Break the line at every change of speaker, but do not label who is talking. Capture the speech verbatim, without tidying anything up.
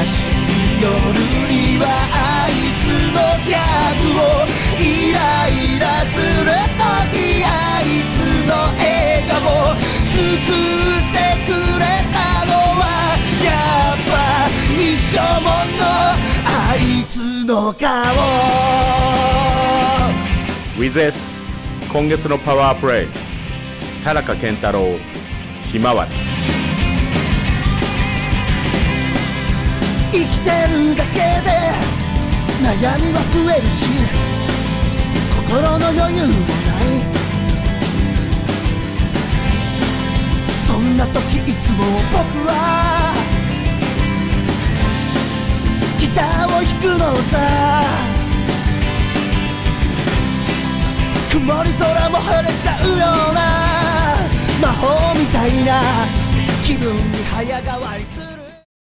しい夜にはあいつのギャグをイライラするときあいつの笑顔救ってくれたのはやっぱ一生ものあいつの顔
ウィズ S 今月のパワープレイ田中健太郎ひまわり
生きてるだけで悩みは増えるし心の余裕もないそんな時いつも僕はギターを弾くのさ曇り空も晴れちゃうような魔法みたいな気分に早変わり